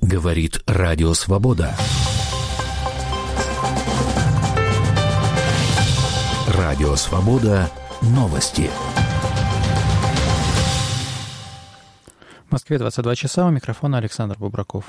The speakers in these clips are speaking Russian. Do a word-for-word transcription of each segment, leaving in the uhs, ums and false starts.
Говорит Радио Свобода. Радио Свобода. Новости. В Москве двадцать два часа. У микрофона Александр Бубраков.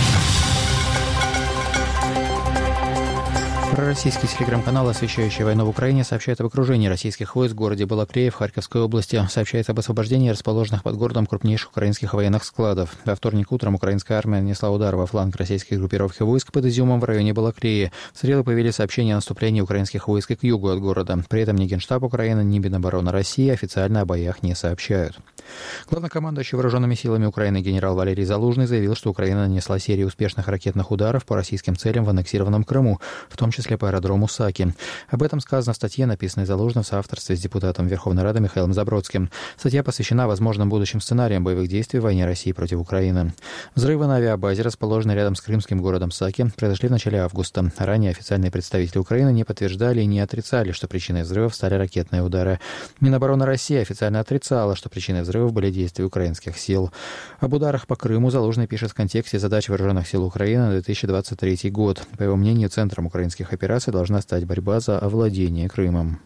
Пророссийский телеграм-канал, освещающий войну в Украине, сообщает об окружении российских войск в городе Балаклея в Харьковской области. Сообщается об освобождении расположенных под городом крупнейших украинских военных складов. Во вторник утром украинская армия нанесла удар во фланг российской группировки войск под Изюмом в районе Балаклеи. В среду появились сообщения о наступлении украинских войск и к югу от города. При этом ни Генштаб Украины, ни Минобороны России официально о боях не сообщают. Главнокомандующий вооруженными силами Украины генерал Валерий Залужный заявил, что Украина нанесла серию успешных ракетных ударов по российским целям в аннексированном Крыму, в том числе по аэродрому Саки. Об этом сказано в статье, написанной Залужным в соавторстве с депутатом Верховной Рады Михаилом Забродским. Статья посвящена возможным будущим сценариям боевых действий в войне России против Украины. Взрывы на авиабазе, расположенной рядом с крымским городом Саки, произошли в начале августа. Ранее официальные представители Украины не подтверждали и не отрицали, что причиной взрывов стали ракетные удары. Минобороны России официально отрицала, что причиной взрывов были действия украинских сил. Об ударах по Крыму Залужный пишет в контексте задач вооруженных сил Украины на две тысячи двадцать третий год. По его мнению, центром украинских операций должна стать борьба за овладение Крымом.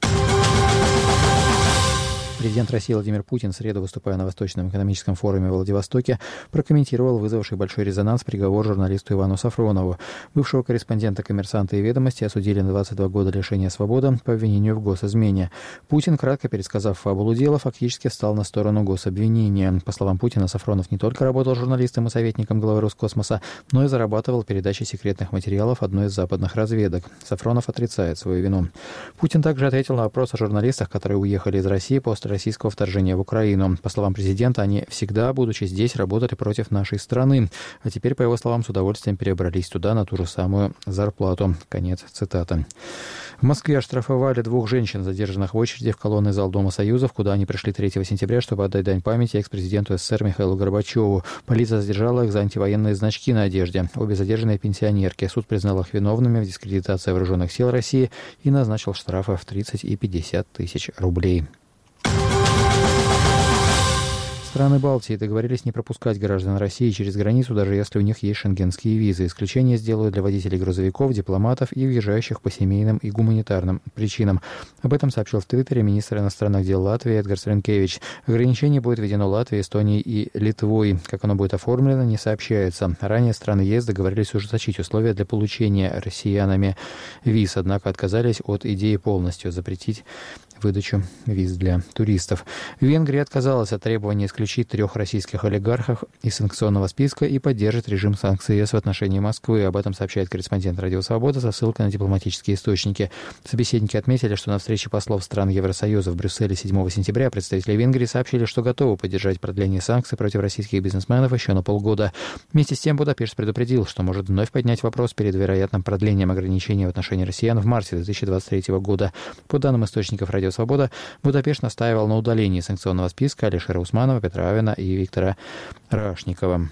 Президент России Владимир Путин в среду, выступая на Восточном экономическом форуме в Владивостоке, прокомментировал вызвавший большой резонанс приговор журналисту Ивану Сафронову. Бывшего корреспондента «Коммерсанта» и «Ведомости» осудили на двадцать два года лишения свободы по обвинению в госизмене. Путин, кратко пересказав фабулу дела, фактически встал на сторону гособвинения. По словам Путина, Сафронов не только работал журналистом и советником главы Роскосмоса, но и зарабатывал передачей секретных материалов одной из западных разведок. Сафронов отрицает свою вину. Путин также ответил на вопрос о журналистах, которые уехали из России после российского вторжения в Украину. По словам президента, они всегда, будучи здесь, работали против нашей страны. А теперь, по его словам, с удовольствием перебрались туда на ту же самую зарплату. Конец цитаты. В Москве оштрафовали двух женщин, задержанных в очереди в колонный зал Дома Союзов, куда они пришли третьего сентября, чтобы отдать дань памяти экс-президенту СССР Михаилу Горбачеву. Полиция задержала их за антивоенные значки на одежде. Обе задержанные пенсионерки. Суд признал их виновными в дискредитации вооруженных сил России и назначил штрафы в тридцать и пятьдесят тысяч рублей. Страны Балтии договорились не пропускать граждан России через границу, даже если у них есть шенгенские визы. Исключение сделают для водителей грузовиков, дипломатов и въезжающих по семейным и гуманитарным причинам. Об этом сообщил в Твиттере министр иностранных дел Латвии Эдгарс Ринкевич. Ограничение будет введено Латвией, Эстонией и Литвой. Как оно будет оформлено, не сообщается. Ранее страны ЕС договорились ужесточить условия для получения россиянами виз, однако отказались от идеи полностью запретить выдачу виз для туристов. Венгрия отказалась от требования исключить трех российских олигархов из санкционного списка и поддержит режим санкций ЕС в отношении Москвы. Об этом сообщает корреспондент Радио Свобода со ссылкой на дипломатические источники. Собеседники отметили, что на встрече послов стран Евросоюза в Брюсселе седьмого сентября представители Венгрии сообщили, что готовы поддержать продление санкций против российских бизнесменов еще на полгода. Вместе с тем Будапешт предупредил, что может вновь поднять вопрос перед вероятным продлением ограничений в отношении россиян в марте две тысячи двадцать третьего года. По данным источников Радио Свобода, Будапешт настаивал на удалении санкционного списка Алишера Усманова, Петра Авена и Виктора Рашникова.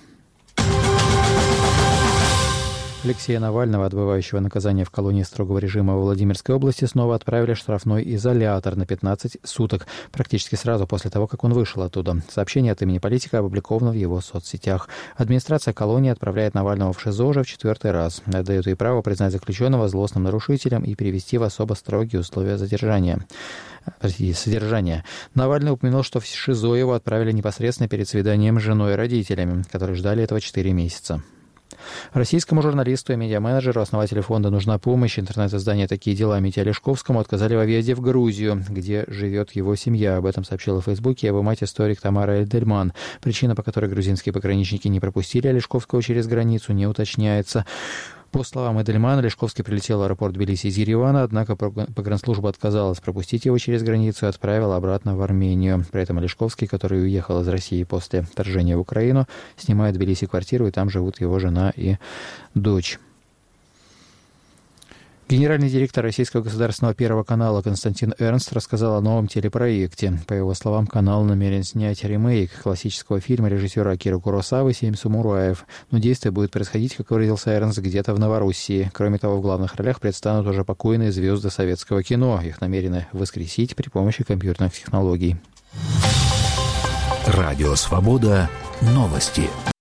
Алексея Навального, отбывающего наказание в колонии строгого режима во Владимирской области, снова отправили в штрафной изолятор на пятнадцать суток, практически сразу после того, как он вышел оттуда. Сообщение от имени политика опубликовано в его соцсетях. Администрация колонии отправляет Навального в ШИЗО уже в четвертый раз. Дает ей право признать заключенного злостным нарушителем и перевести в особо строгие условия задержания. Содержание. Навальный упомянул, что в ШИЗО его отправили непосредственно перед свиданием с женой и родителями, которые ждали этого четыре месяца. Российскому журналисту и медиаменеджеру, основателю фонда «Нужна помощь», интернет-издания «Такие дела» Мите Олешковскому отказали во въезде в Грузию, где живет его семья. Об этом сообщила в Фейсбуке его мать-историк Тамара Эльдельман. Причина, по которой грузинские пограничники не пропустили Олешковского через границу, не уточняется. По словам Эдельмана, Олешковский прилетел в аэропорт Тбилиси из Еревана, однако погранслужба отказалась пропустить его через границу и отправила обратно в Армению. При этом Олешковский, который уехал из России после вторжения в Украину, снимает в Тбилиси квартиру, и там живут его жена и дочь. Генеральный директор Российского государственного первого канала Константин Эрнст рассказал о новом телепроекте. По его словам, канал намерен снять ремейк классического фильма режиссера Акиры Куросавы «Семь самураев». Но действие будет происходить, как выразился Эрнст, где-то в Новороссии. Кроме того, в главных ролях предстанут уже покойные звезды советского кино. Их намерены воскресить при помощи компьютерных технологий. Радио Свобода. Новости.